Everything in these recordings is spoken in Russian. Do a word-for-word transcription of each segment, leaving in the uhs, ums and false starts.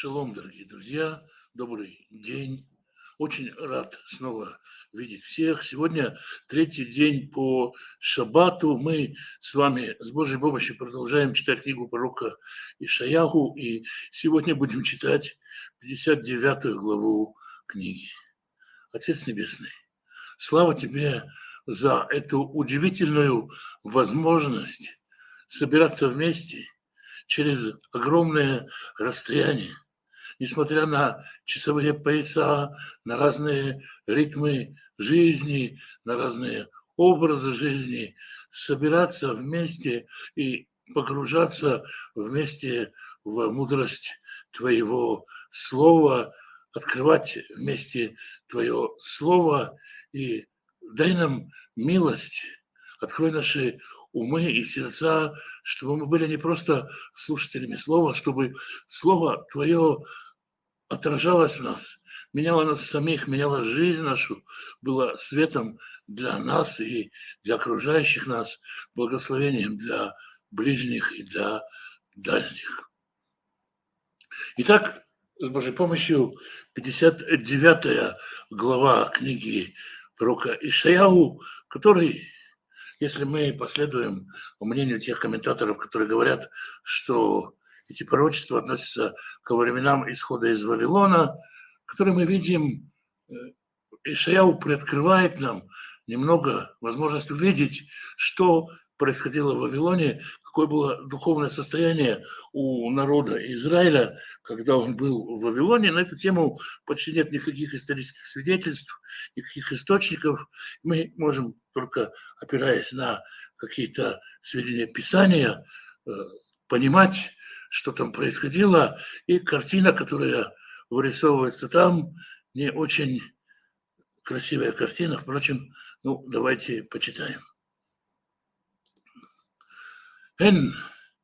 Шалом, дорогие друзья, добрый день. Очень рад снова видеть всех. Сегодня третий день по шаббату. Мы с вами с Божьей помощью продолжаем читать книгу пророка Ишаяху. И сегодня будем читать пятьдесят девятую главу книги. Отец Небесный, слава Тебе за эту удивительную возможность собираться вместе через огромное расстояние, несмотря на часовые пояса, на разные ритмы жизни, на разные образы жизни, собираться вместе и погружаться вместе в мудрость Твоего Слова, открывать вместе Твое Слово, и дай нам милость, открой наши умы и сердца, чтобы мы были не просто слушателями Слова, чтобы Слово Твое отражалось в нас, меняло нас самих, меняло жизнь нашу, было светом для нас и для окружающих нас, благословением для ближних и для дальних. Итак, с Божьей помощью пятьдесят девятая глава книги пророка Ишаяху, который, если мы последуем мнению тех комментаторов, которые говорят, что эти пророчества относятся ко временам исхода из Вавилона, которые мы видим, Ишаяху приоткрывает нам немного возможность увидеть, что происходило в Вавилоне, какое было духовное состояние у народа Израиля, когда он был в Вавилоне. На эту тему почти нет никаких исторических свидетельств, никаких источников. Мы можем, только опираясь на какие-то сведения Писания, понимать, что там происходило, и картина, которая вырисовывается там, не очень красивая картина. Впрочем, ну, давайте почитаем. Эн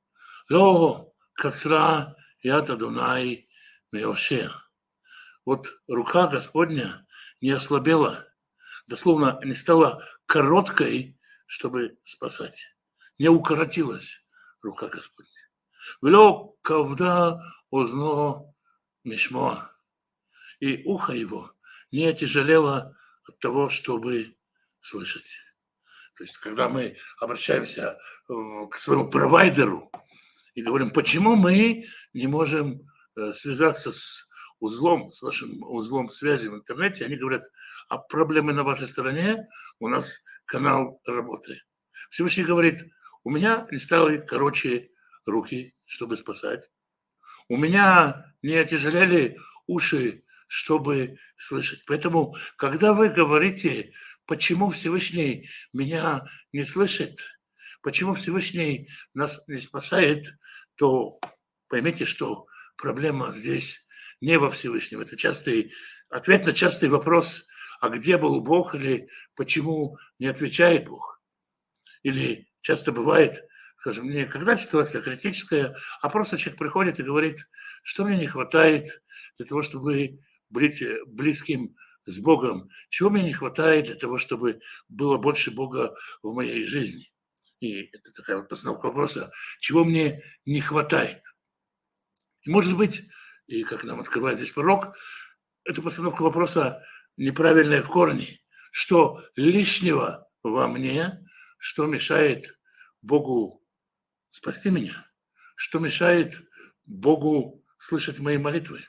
ло кацра яд Адонай меошея. Вот рука Господня не ослабела, дословно не стала короткой, чтобы спасать. Не укоротилась рука Господня. Вело кавда озно мишмоа. И ухо его не отяжелело от того, чтобы слышать. То есть, когда мы обращаемся к своему провайдеру и говорим, почему мы не можем связаться с узлом, с вашим узлом связи в интернете, они говорят, а проблемы на вашей стороне, у нас канал работает. Всевышний говорит, у меня не стало короче руки, чтобы спасать. У меня не отяжелели уши, чтобы слышать. Поэтому, когда вы говорите, почему Всевышний меня не слышит, почему Всевышний нас не спасает, то поймите, что проблема здесь не во Всевышнем. Это частый ответ на частый вопрос, а где был Бог, или почему не отвечает Бог. Или часто бывает, скажем, не когда ситуация критическая, а просто человек приходит и говорит, что мне не хватает для того, чтобы быть близким с Богом, чего мне не хватает для того, чтобы было больше Бога в моей жизни. И это такая вот постановка вопроса, чего мне не хватает. И может быть, и как нам открывает здесь пророк, эта постановка вопроса неправильная в корне, что лишнего во мне, что мешает Богу спасти меня, что мешает Богу слышать мои молитвы.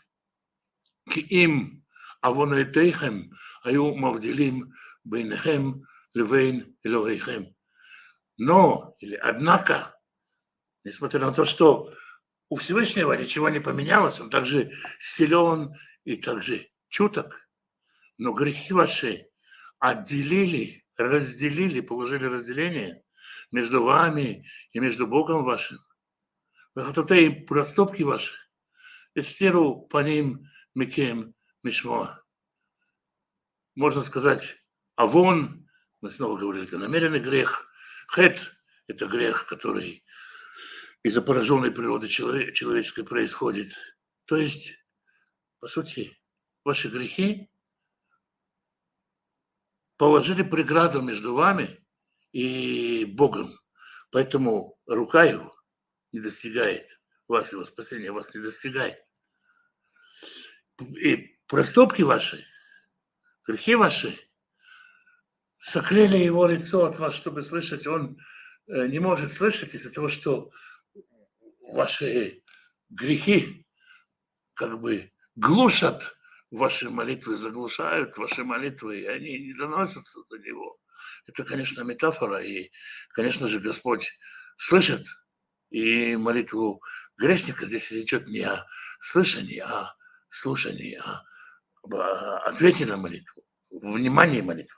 Киим авонотейхем аю мавдилим бейнехем левейн элохейхем. Но, или однако, несмотря на то, что у Всевышнего ничего не поменялось, он также силен и также чуток, но грехи ваши отделили, разделили, положили разделение между вами и между Богом вашим. И проступки ваши, эстеру по ним микем мишмоа. Можно сказать, авон, мы снова говорили, это намеренный грех. Хет – это грех, который из-за пораженной природы человеческой происходит. То есть, по сути, ваши грехи положили преграду между вами и Богом. Поэтому рука его не достигает вас, его спасения вас не достигает. и проступки ваши, грехи ваши сокрыли его лицо от вас, чтобы слышать. Он не может слышать из-за того, что ваши грехи как бы глушат ваши молитвы, заглушают ваши молитвы, и они не доносятся до него. Это, конечно, метафора, и, конечно же, Господь слышит и молитву грешника. Здесь речь идет не о слышании, а о слушании, а об ответе на молитву, внимании молитвы.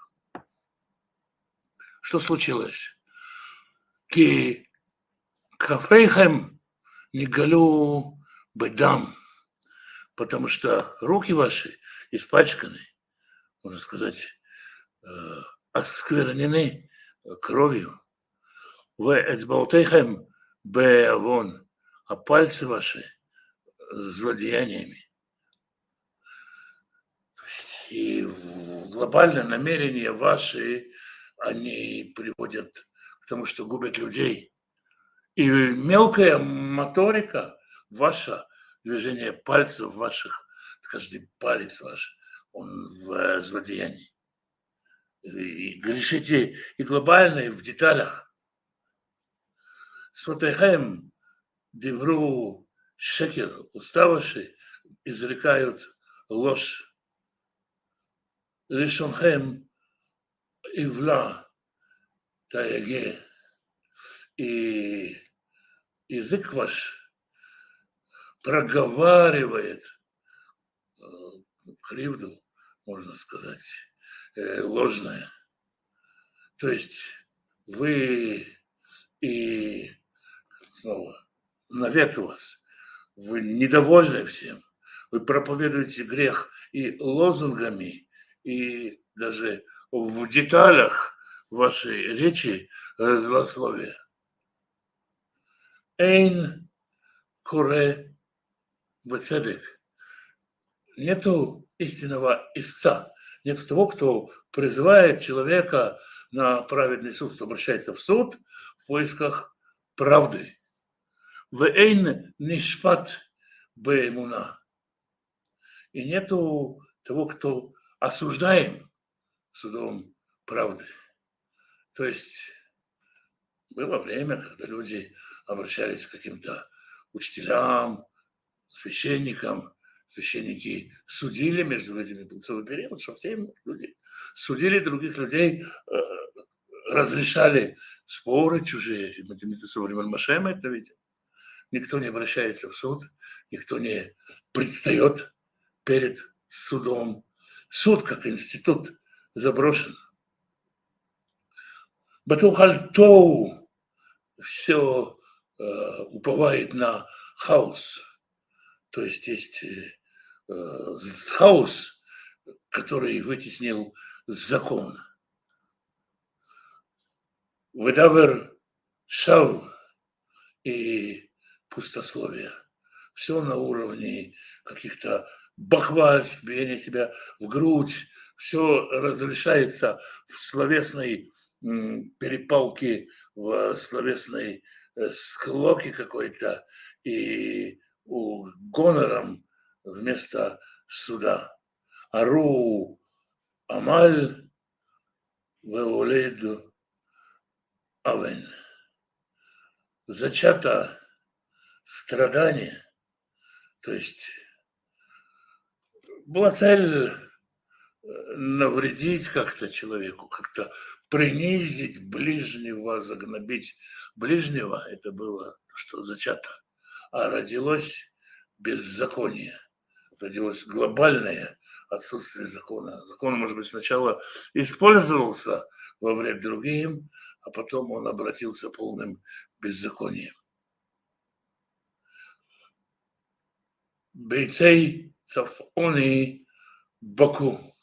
Что случилось? Ки кафейхем нигалю бедам, потому что руки ваши испачканы, можно сказать, осквернены кровью. В эцбаутейхем беавон, а пальцы ваши с злодеяниями. И глобальное намерение ваши, они приводят к тому, что губят людей. И мелкая моторика ваша, движение пальцев ваших, каждый палец ваш, он в злодеянии. И грешите и глобально, и в деталях. Смотрихаем, дивру, шекер, уста ваши изрекают ложь. Лишонхем ивла таяге, и язык ваш проговаривает кривду, можно сказать, ложное. То есть вы и снова навет у вас, вы недовольны всем, вы проповедуете грех и лозунгами, и даже в деталях вашей речи злословия. Эйн куре бецедек. Нету истинного истца, нету того, кто призывает человека на праведный суд, кто обращается в суд в поисках правды. Вэйн нишпат бээмуна. И нету того, кто осуждаем судом правды. То есть было время, когда люди обращались к каким-то учителям, священникам. Священники судили между людьми. Был целый период, что все люди судили других людей, разрешали споры чужие. Мы со времен Моше мы это видим. Никто не обращается в суд, никто не предстает перед судом. Суд как институт заброшен. Батухальтоу все э, уповает на хаос. То есть есть э, хаос, который вытеснил закон. Выдавер шав и пустословие. Все на уровне каких-то бахвальств, биения себя в грудь. Все разрешается в словесной м, перепалке, в словесной э, склоке какой-то и у гонором вместо суда. Ару амаль веоледу авен. Зачато страдание, то есть была цель навредить как-то человеку, как-то принизить ближнего, загнобить ближнего. Это было, что зачато. А родилось беззаконие, родилось глобальное отсутствие закона. Закон, может быть, сначала использовался во вред другим, а потом он обратился полным беззаконием. Бейцей цафони Баку,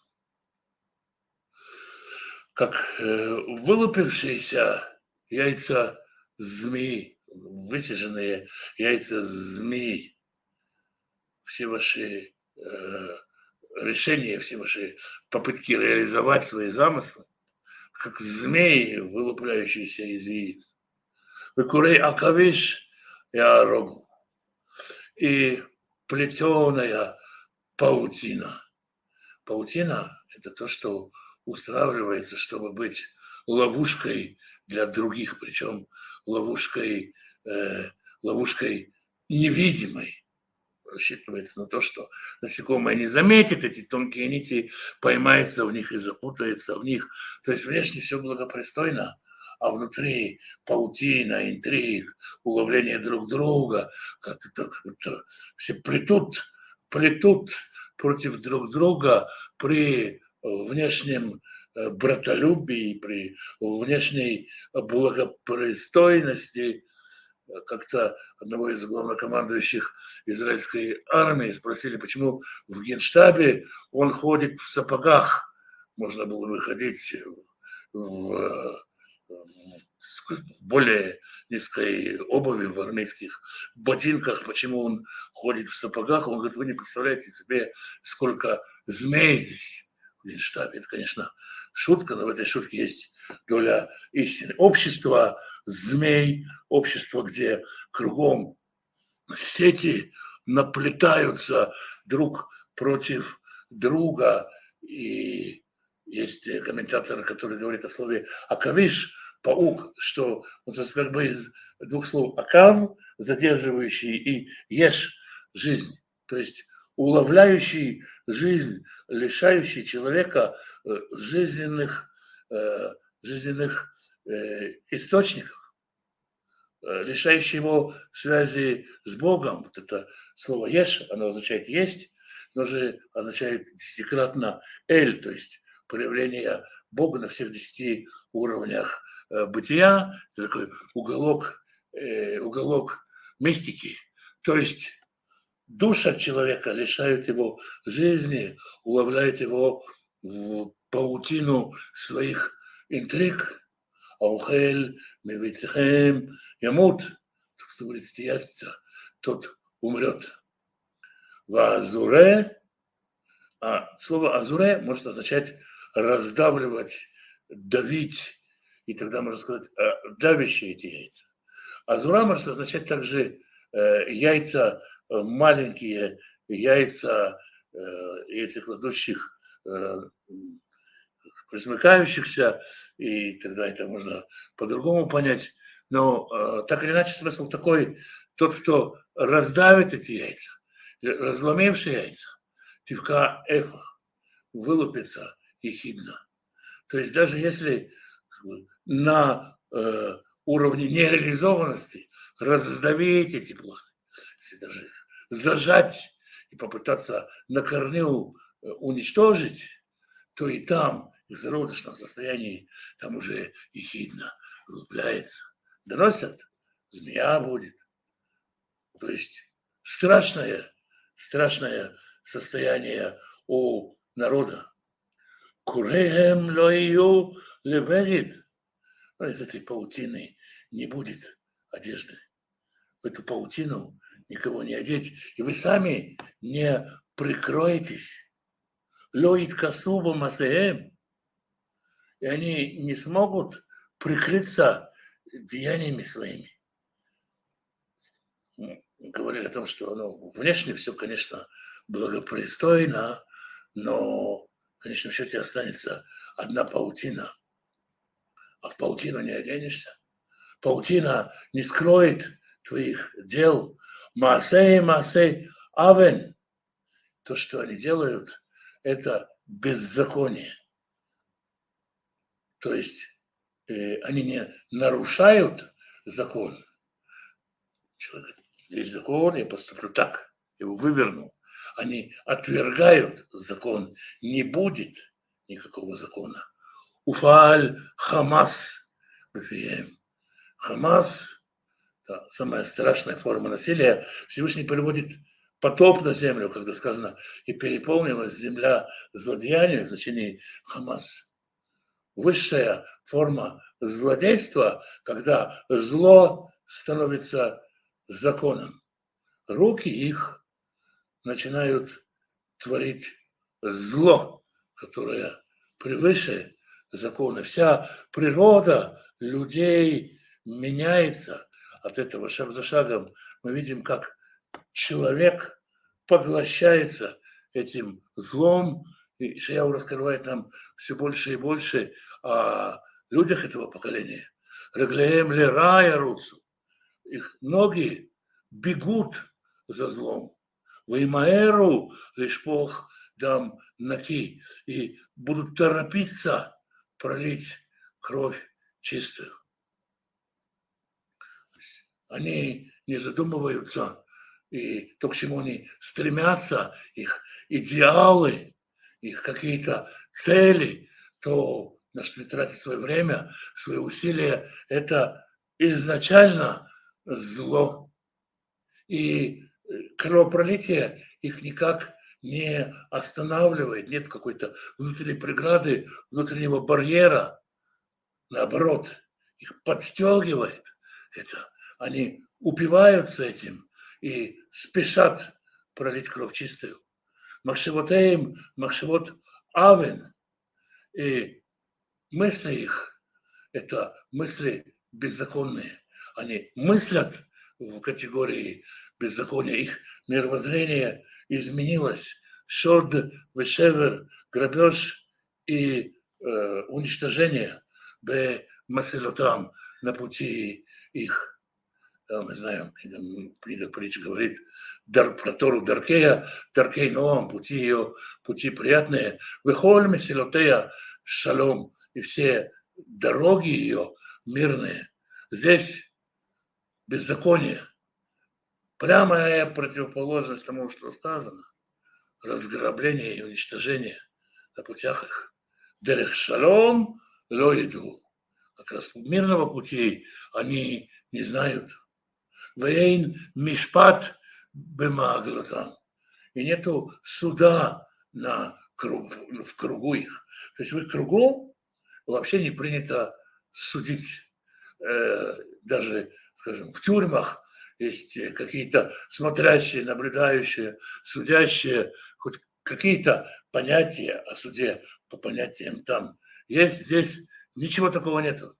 как вылупившиеся яйца змеи, высиженные яйца змеи, все ваши э, решения, все ваши попытки реализовать свои замыслы, как змеи, вылупляющиеся из яиц. Выкурей акавиш и арогу. И плетеная паутина. Паутина – это то, что устраивается, чтобы быть ловушкой для других, причем ловушкой, э, ловушкой невидимой. Рассчитывается на то, что насекомое не заметит эти тонкие нити, поймается в них и запутается в них. То есть внешне все благопристойно, а внутри паутина, интриг, уловление друг друга, как-то, как-то все плетут, плетут против друг друга при внешнем братолюбии, при внешней благопристойности. Как-то одного из главнокомандующих израильской армии спросили, почему в Генштабе он ходит в сапогах. Можно было выходить в более низкой обуви, в армейских ботинках. Почему он ходит в сапогах? Он говорит, вы не представляете себе, сколько змей здесь в Генштабе. Это, конечно, шутка, но в этой шутке есть доля истины. Общество змей, общество, где кругом сети наплетаются друг против друга. И есть комментатор, который говорит о слове «акавиш», паук, что он как бы из двух слов «акав», задерживающий, и «еш», жизнь. То есть уловляющий жизнь, лишающий человека жизненных, жизненных источников, лишающий его связи с Богом. Вот это слово «еш», оно означает «есть», но же означает десятикратно «эль», то есть проявление Бога на всех десяти уровнях бытия. Это такой уголок, уголок мистики. То есть душа человека лишает его жизни, уловляет его в паутину своих интриг. Аухель, мевицехем, ямут, тот, кто будет ясться, тот умрет. В азуре, а слово азуре может означать раздавливать, давить, и тогда можно сказать давящие эти яйца. Азура может означать также яйца, маленькие яйца, яйцекладущих, присмыкающихся, и тогда это можно по-другому понять. Но э, так или иначе смысл такой: тот, кто раздавит эти яйца, разломившие яйца, тивка эфа, вылупится ехидно. То есть даже если на э, уровне нереализованности раздавить эти планы, если даже их зажать и попытаться на корню уничтожить, то и там, и в зародышном состоянии, там уже ехидно вылупляется. Доносят, змея будет. То есть страшное, страшное состояние у народа. Куреем лою лебегит. Из этой паутины не будет одежды. В эту паутину никого не одеть. И вы сами не прикроетесь. Лоит касуба масеем. И они не смогут прикрыться деяниями своими. Говорили о том, что ну, внешне все, конечно, благопристойно, но в конечном счете останется одна паутина. А в паутину не оденешься. Паутина не скроет твоих дел. Маасей, маасей, авен. То, что они делают, это беззаконие. То есть э, они не нарушают закон. Человек говорит, есть закон, я поступлю так, его выверну. Они отвергают закон, не будет никакого закона. Уфаль Хамас. Хамас, да, самая страшная форма насилия. Всевышний переводит потоп на землю, когда сказано, и переполнилась земля злодеянием, в значении Хамас. Высшая форма злодейства, когда зло становится законом. Руки их начинают творить зло, которое превыше закона. Вся природа людей меняется от этого шаг за шагом. Мы видим, как человек поглощается этим злом. И Ишаяу раскрывает нам все больше и больше о людях этого поколения. Реглеем ле рая руцу. Их ноги бегут за злом. Ваймаэру лишь Бог дам наки. И будут торопиться пролить кровь чистую. Они не задумываются, и то, к чему они стремятся, их идеалы, их какие-то цели, то, на что они тратят свое время, свои усилия, это изначально зло. И кровопролитие их никак не останавливает, нет какой-то внутренней преграды, внутреннего барьера. Наоборот, их подстегивает это. Они упиваются этим и спешат пролить кровь чистую. Махшевотеем, махшевот авен. И мысли их – это мысли беззаконные. Они мыслят в категории беззакония. Их мировоззрение изменилось. Шод, вешевер, грабеж и э, уничтожение бе масилотам на пути их. Мы знаем, книга притч говорит дар, про Тору Даркея, Даркей Ноам, пути ее, пути приятные, выхоль месилотея шалом, и все дороги ее мирные. Здесь беззаконие, прямая противоположность тому, что сказано, разграбление и уничтожение на путях их. Дерех шалом ло иду. Как раз мирного пути они не знают. Вейн мишпат бемаглотам. И нету суда на круг, в кругу их. То есть в их кругу вообще не принято судить. Э, даже, скажем, в тюрьмах есть какие-то смотрящие, наблюдающие, судящие, хоть какие-то понятия о суде по понятиям там есть. Здесь ничего такого нету.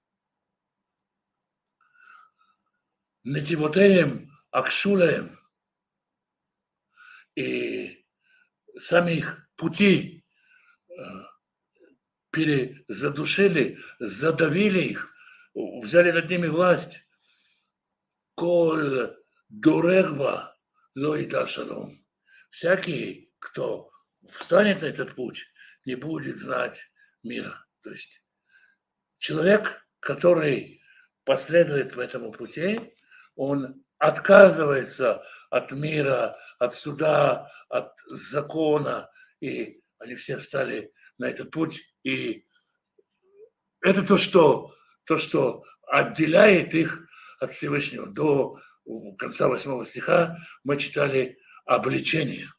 Нативотеем, акшулеем. И сами их пути перезадушили, задавили их, взяли над ними власть. Коль дурегба лоида шалом. Всякий, кто встанет на этот путь, не будет знать мира. То есть человек, который последует по этому пути, он отказывается от мира, от суда, от закона, и они все встали на этот путь, и это то, что, то, что отделяет их от Всевышнего. До конца восьмого стиха мы читали обличение.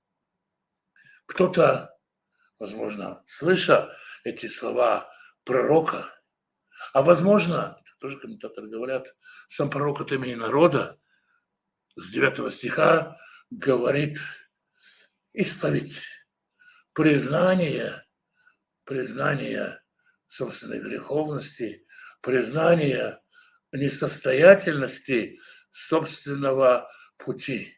Кто-то, возможно, слыша эти слова пророка, а возможно, тоже комментаторы говорят, сам пророк от имени народа с девятого стиха говорит исповедь, признание, признание собственной греховности, признание несостоятельности собственного пути.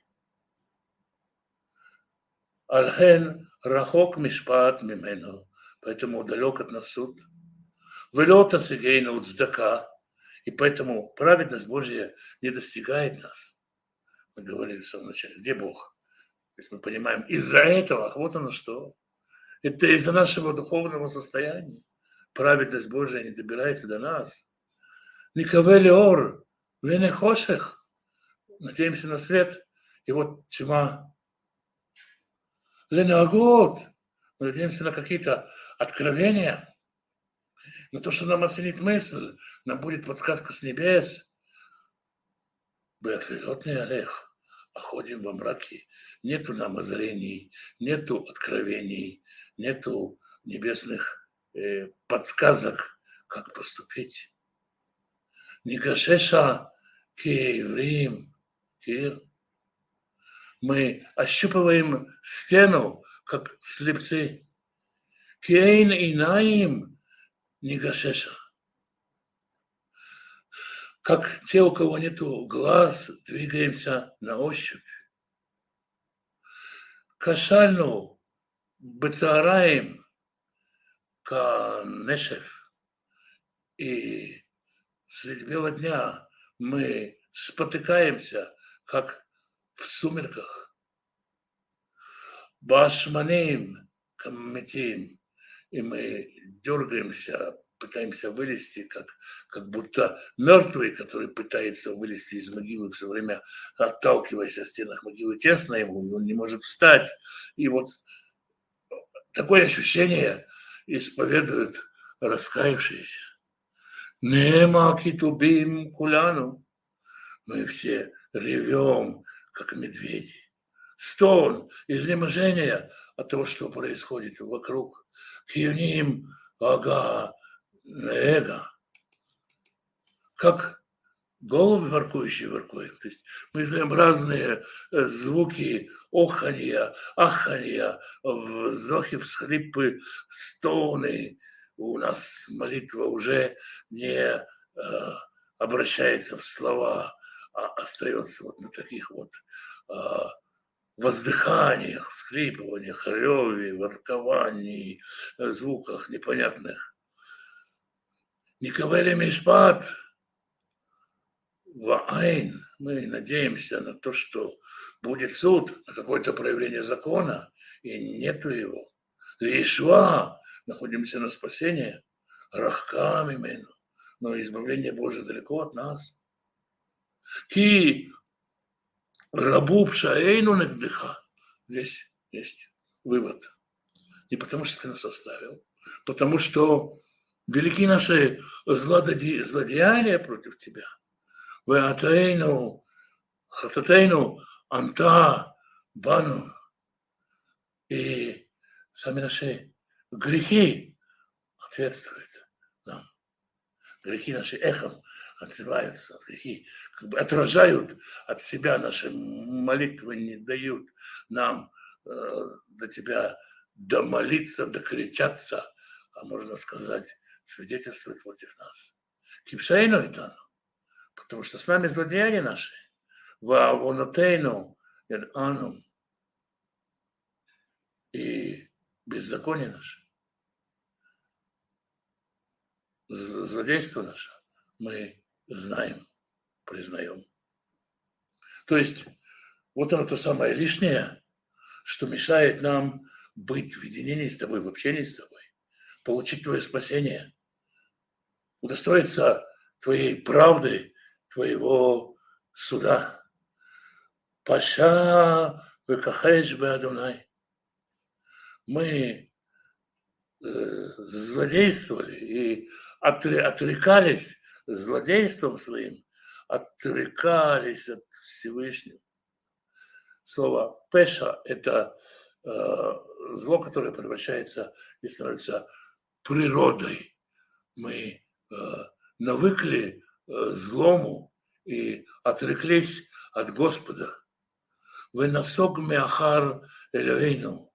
Альхен рахок мишпат мимену, поэтому далек от нас суд. Велота сигейна уцдака, и поэтому праведность Божья не достигает нас. Мы говорили в самом начале, где Бог? То есть мы понимаем, из-за этого, ах, вот оно что. Это из-за нашего духовного состояния. Праведность Божья не добирается до нас. Никавели ор, вене хошех. Надеемся на свет, и вот тьма. Ленагот. Мы надеемся на какие-то откровения. Но то, что нам осенит мысль, нам будет подсказка с небес. Беафилот не олег, а ходим во мраке. Нету нам озарений, нету откровений, нету небесных э, подсказок, как поступить. Нигашеша киеврим кир. Мы ощупываем стену, как слепцы. Кейн и наим нигашеша. Как те, у кого нету глаз, двигаемся на ощупь. кашальну бецаараем канешев. И средь бела дня мы спотыкаемся, как в сумерках. Башманим камметим. И мы дергаемся, пытаемся вылезти, как, как будто мертвый, который пытается вылезти из могилы, все время отталкиваясь о стенах могилы, тесно ему, он не может встать. И вот такое ощущение исповедуют раскаявшиеся. Нема китубим куляну. Мы все ревем, как медведи. Стон, изнеможение от того, что происходит вокруг. Кьюним ага эго. Как голубь воркующий воркует. То есть мы знаем разные звуки оханья, аханья, вздохи, всхлипы, стоны. У нас молитва уже не э, обращается в слова, а остается вот на таких вот э, воздыханиях, всхлипываниях, реве, ворковании, звуках непонятных. Никавели мишпат ваайн. Мы надеемся на то, что будет суд, на какое-то проявление закона, и нету его. Лишва. Находимся на спасение, рахкам имену, но избавление Божие далеко от нас. Ки рабу пшаэйну нагдыха. Здесь есть вывод. Не потому, что ты нас оставил, потому что велики наши злодеяния, злодеяния против тебя. Веатаэйну, хататейну, анта, бану. И сами наши грехи ответствуют нам. Грехи наши эхом отзываются. Грехи как бы отражают от себя наши молитвы, не дают нам э, до тебя домолиться, докричаться, а можно сказать, свидетельствовать против нас. Кипшайну и тану. Потому что с нами злодеяния наши. Ваавонотейну ану. И беззаконие наше. Злодейство наше мы знаем, признаем. То есть вот оно то самое лишнее, что мешает нам быть в единении с тобой, в общении с тобой, получить твое спасение, удостоиться твоей правды, твоего суда. Паша векахеш беадунай. Мы злодействовали и отрекались злодейством своим, отрекались от Всевышнего. Слово пеша – это э, зло, которое превращается и становится природой. Мы э, навыкли э, злому и отреклись от Господа. Венасог меахар элевейну.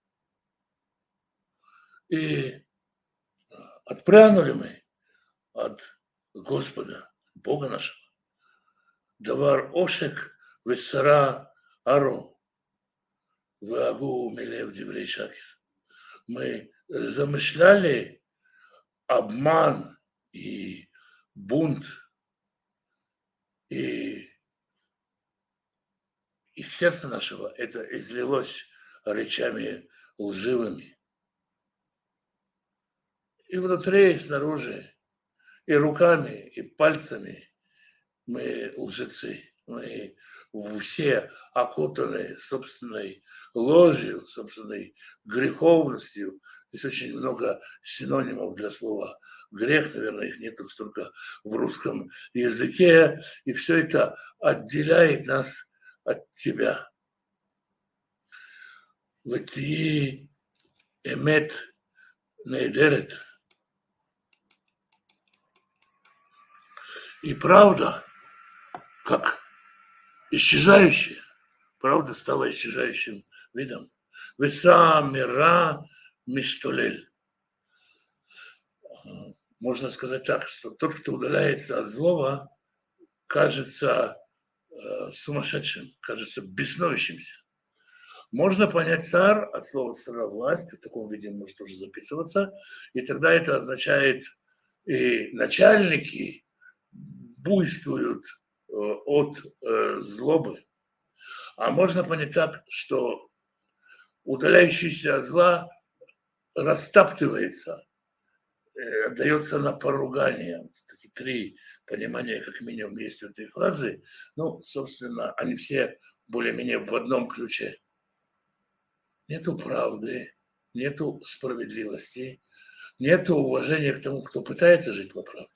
И отпрянули мы от Господа, Бога нашего. Давар ошек весара аро. Вагу милев диврей шакер. Мы замышляли обман и бунт, и из сердца нашего это излилось речами лживыми. И внутри, и снаружи, и руками, и пальцами мы лжецы. Мы все окутаны собственной ложью, собственной греховностью. Здесь очень много синонимов для слова грех, наверное, их нет столько в русском языке. И все это отделяет нас от тебя. Вати эмет нейдерет. И правда, как исчезающая, правда стала исчезающим видом. Веса мира миштолель. Можно сказать так, что тот, кто удаляется от злого, кажется э, сумасшедшим, кажется беснующимся. Можно понять царь от слова цара власть, в таком виде может тоже записываться, и тогда это означает и начальники буйствуют от э, злобы. А можно понять так, что удаляющийся от зла растаптывается, э, отдается на поругание. Такие три понимания, как минимум, есть у этой фразы. Ну, собственно, они все более-менее в одном ключе. Нету правды, нету справедливости, нету уважения к тому, кто пытается жить по правде.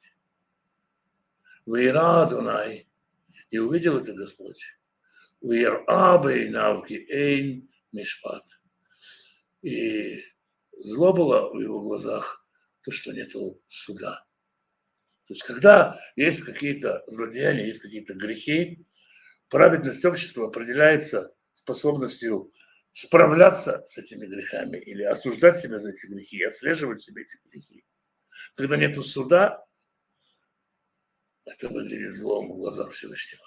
Вейра Адонай, и увидел это Господь. Вейра бейнав ки эйн мишпат. И зло было в его глазах, то, что нету суда. То есть, когда есть какие-то злодеяния, есть какие-то грехи, праведность общества определяется способностью справляться с этими грехами или осуждать себя за эти грехи, отслеживать себе эти грехи. Когда нету суда, это выглядит злом в глазах Всевышнего.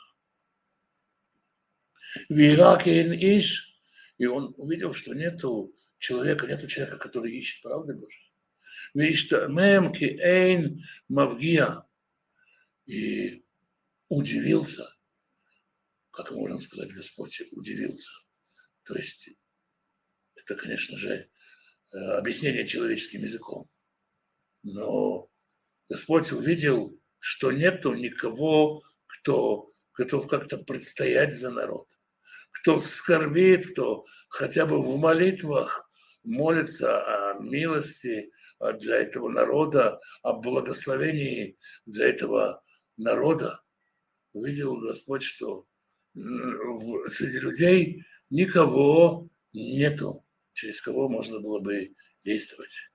Вейракен иш, и он увидел, что нету человека, нету человека, который ищет правды Божьей. Вейштамем ки эйн мавгия, и удивился, как мы можем сказать, Господь удивился. То есть это, конечно же, объяснение человеческим языком. Но Господь увидел, что нету никого, кто готов как-то предстоять за народ, кто скорбит, кто хотя бы в молитвах молится о милости для этого народа, о благословении для этого народа. Увидел Господь, что среди людей никого нету, через кого можно было бы действовать.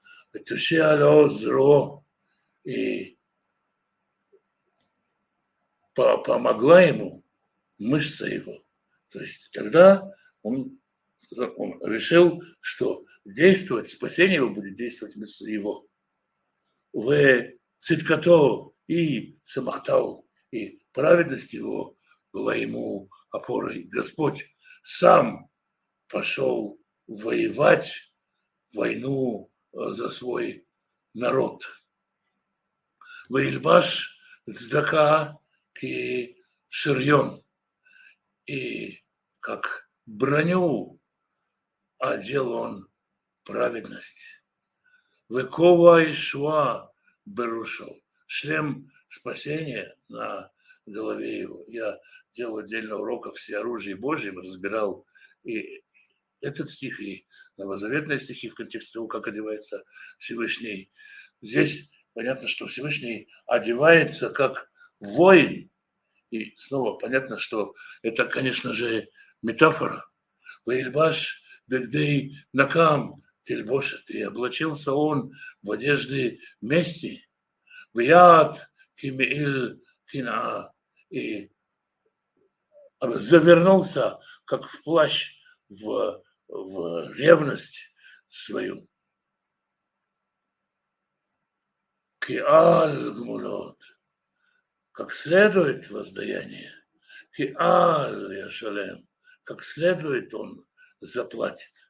И помогла ему мышца его. То есть тогда он, он решил, что действовать, спасение его будет действовать мышца его. В циткато и самахтау, и праведность его была ему опорой. Господь сам пошел воевать войну за свой народ. Ваильбаш цдака ки ширьон. И как броню одел он праведность. Векова и шва берушал. Шлем спасения на голове его. Я делал отдельно уроков всеоружии Божьем, разбирал и этот стих, и новозаветные стихи в контексте того, как одевается Всевышний. Здесь понятно, что Всевышний одевается как воин. И снова понятно, что это, конечно же, метафора. Ваильбаш бегдей накам тельбошет. И облачился он в одежды мести. Вяд кимеил кина. И завернулся, как в плащ, в, в ревность свою. Киаль гмулот. Как следует воздаяние. Киаль яшалем. Как следует он заплатит.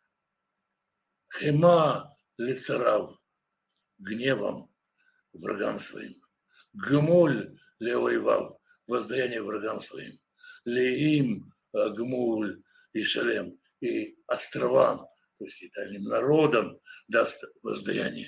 Хема лицарав. Гневом врагам своим. Гмуль леоивав. Воздаяние врагам своим. Леим гмуль и шалем. И островам, то есть итальянским народам даст воздаяние.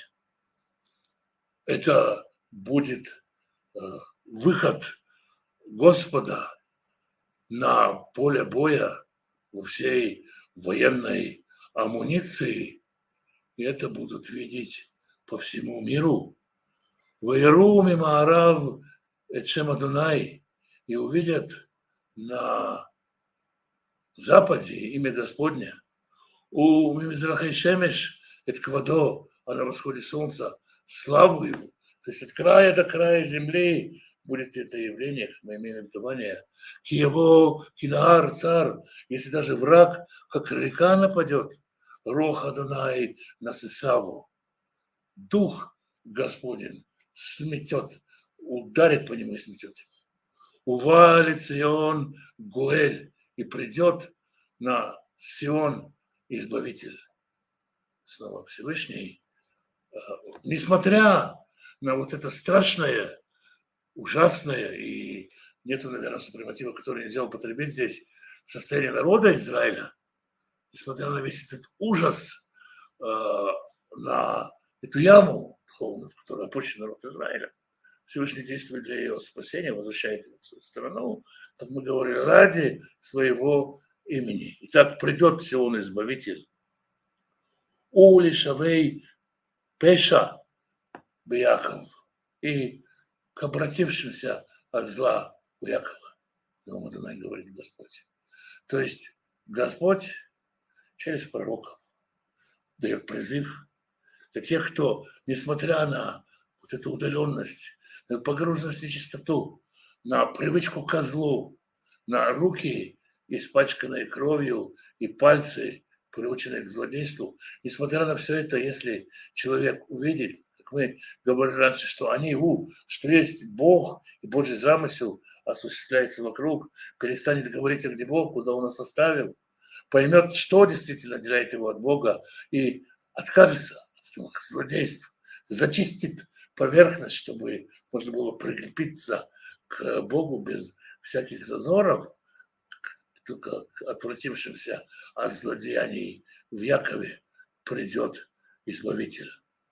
Это будет выход Господа на поле боя во всей военной амуниции, и это будут видеть по всему миру. Ваеру мимо арав эчем Адонай, и увидят на западе имя Господня. У Мимизрахай Шемеш это квадо, а на восходе солнца славу его. То есть от края до края земли будет это явление, как мы имеем название, Киево, Кинаар, царь, если даже враг, как река нападет, Рох Адонай нас Исаву. Дух Господень сметет, ударит по нему и сметет его. Увалится и он Гуэль, и придет на Сион избавитель. Снова Всевышний, несмотря на вот это страшное, ужасное, и нету, наверное, супрематива, который нельзя употребить здесь, состояние народа Израиля, несмотря на весь этот ужас, на эту яму духовную, в которой опущен народ Израиля, Всевышний действует для ее спасения, возвращает его в свою страну, как мы говорили, ради своего имени. Итак, придет Сион избавитель. Ули шавей пеша Яков, и к обратившимся от зла у Якова, Дом Адонай, говорит Господь. То есть Господь через пророков дает призыв для тех, кто, несмотря на вот эту удаленность, на погруженность в нечистоту, на привычку к злу, на руки, испачканные кровью, и пальцы, приученные к злодейству, несмотря на все это, если человек увидит, как мы говорили раньше, что они, у, что есть Бог, и Божий замысел осуществляется вокруг, перестанет говорить, а где Бог, куда Он нас оставил, поймет, что действительно отделяет его от Бога, и откажется от злодейств, зачистит поверхность, чтобы можно было прикрепиться к Богу без всяких зазоров, только к отвратившимся от злодеяний в Якове придет Избавитель.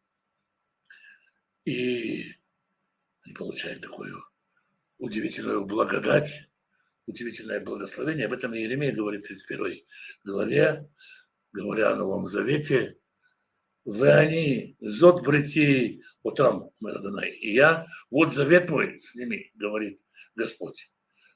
И они получают такую удивительную благодать, удивительное благословение. Об этом Иеремия говорит в тридцать первой главе, говоря о Новом Завете. Вы они, зод брити, вот там, Адонай, и я, вот завет мой с ними, говорит Господь.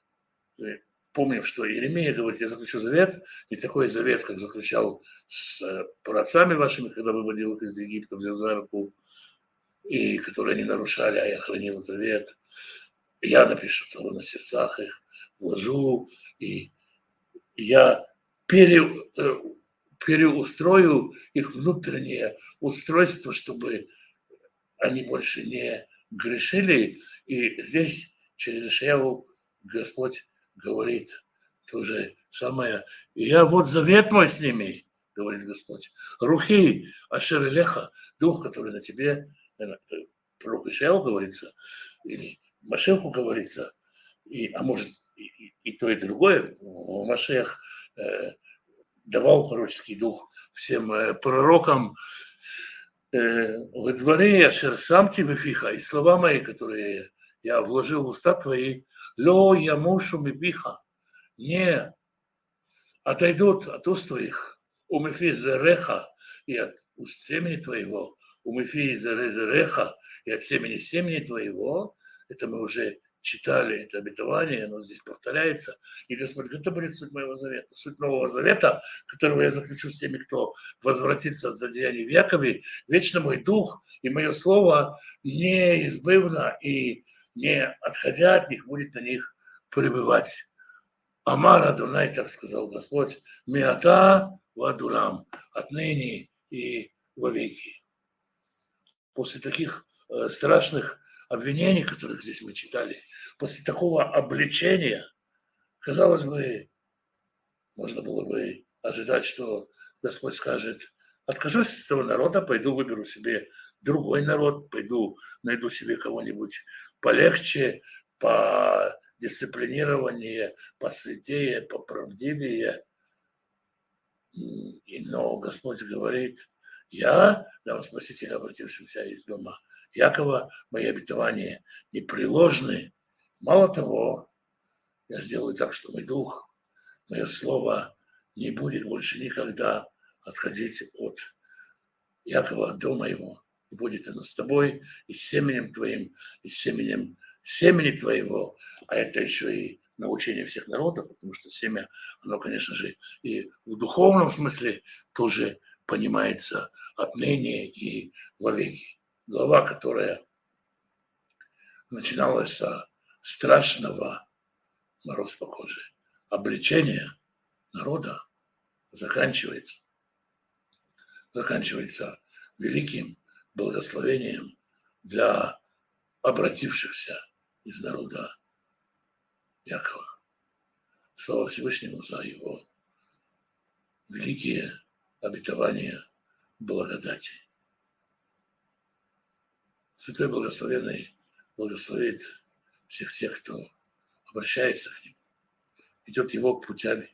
Помним, что Иеремия говорит, я заключу завет, не такой завет, как заключал с праотцами вашими, когда выводил их из Египта, взял за руку, и которые они нарушали, а я хранил завет. Я напишу Тору на сердцах их, вложу, и я пере, переустрою их внутреннее устройство, чтобы они больше не грешили. И здесь через Ишаяу Господь говорит то же самое. Я вот завет мой с ними, говорит Господь. Рухи ашер элеха, дух, который на тебе, пророк Ишаяу говорится, или Машеху говорится, и, а может и, и, и то, и другое. Машех э, давал пророческий дух всем э, пророкам. Э, во дворе ашер самти бефиха, и слова мои, которые я вложил в уста твои, ло ямушу мипиха, не отойдут от уст твоих, умифи зареха, и от уст семени твоего, умифи зареха, и от семени семени твоего. Это мы уже читали, это обетование, оно здесь повторяется. И Господь, это будет суть моего завета, суть Нового Завета, которого я заключу с теми, кто возвратится от злодеяний в Якове. Вечно мой дух и мое слово неизбывно и не отходя от них, будет на них пребывать. Амар Адонай, так сказал Господь, миата вадулам, отныне и вовеки. После таких э, страшных обвинений, которых здесь мы читали, после такого обличения, казалось бы, можно было бы ожидать, что Господь скажет, откажусь от этого народа, пойду выберу себе другой народ, пойду найду себе кого-нибудь полегче, по дисциплинированнее, посвятее, поправдивее. Но Господь говорит, я дам Спасителя, обратившимся из дома Якова, мои обетования непреложны. Мало того, я сделаю так, что мой дух, мое слово не будет больше никогда отходить от Якова, от дома его. И будет оно с тобой, и с семенем твоим, и с семенем семени твоего. А это еще и научение всех народов, потому что семя, оно, конечно же, и в духовном смысле тоже понимается отныне и вовеки. Глава, которая начиналась со страшного, мороз по коже, обличения народа, заканчивается, заканчивается великим благословением для обратившихся из народа Якова. Слава Всевышнему за его великие обетования благодати. Святой Благословенный благословит всех тех, кто обращается к нему, идет его путями,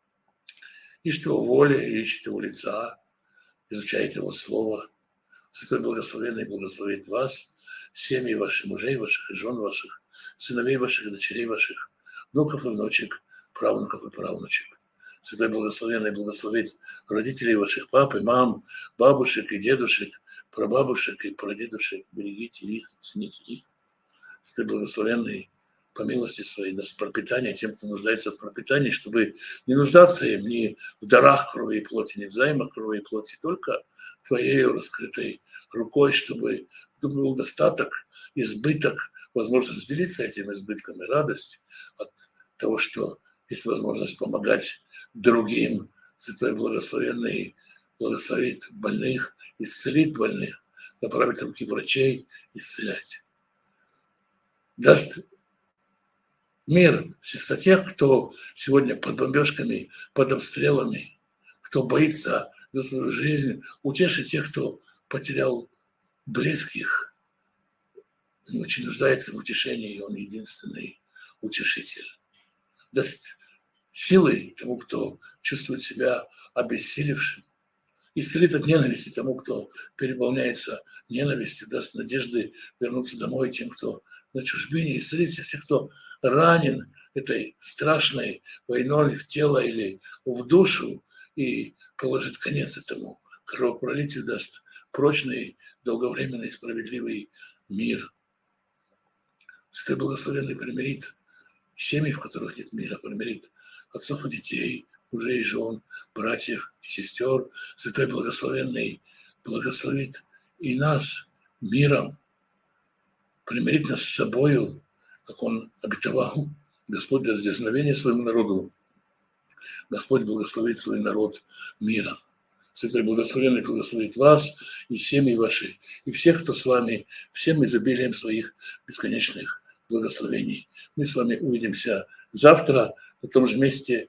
ищет его воли, ищет его лица, изучает его слово. Святой Благословенный благословит вас, семьи ваших, мужей ваших и жен ваших, сыновей ваших и дочерей ваших, внуков и внучек, правнуков и правнучек. Святой Благословенный благословит родителей ваших, пап и мам, бабушек и дедушек, прабабушек и прадедушек. Берегите их, цените их. Святой Благословенный по милости своей даст пропитание тем, кто нуждается в пропитании, чтобы не нуждаться им ни в дарах крови и плоти, ни в займах крови и плоти, только твоей раскрытой рукой, чтобы был достаток, избыток, возможность делиться этим избытком и радость от того, что есть возможность помогать другим. Святой Благословенный благословит больных, исцелит больных, направит руки врачей исцелять. Даст мир в сердца тех, кто сегодня под бомбежками, под обстрелами, кто боится за свою жизнь, утешит тех, кто потерял близких, не очень нуждается в утешении, и он единственный утешитель. Даст силы тому, кто чувствует себя обессилевшим, исцелит от ненависти тому, кто переполняется ненавистью, даст надежды вернуться домой тем, кто на чужбине, исцелит всех, кто ранен этой страшной войной в тело или в душу, и положит конец этому кровопролитию, даст прочный, долговременный, справедливый мир. Святой Благословенный примирит семьи, в которых нет мира, примирит отцов и детей, мужей и жен, братьев и сестер. Святой Благословенный благословит и нас миром, примирит нас с собою, как Он обетовал. Господь даст дерзновение своему народу. Господь благословит свой народ миром. Святой Благословенный благословит вас и семьи ваши, и всех, кто с вами, всем изобилием своих бесконечных благословений. Мы с вами увидимся завтра на том же месте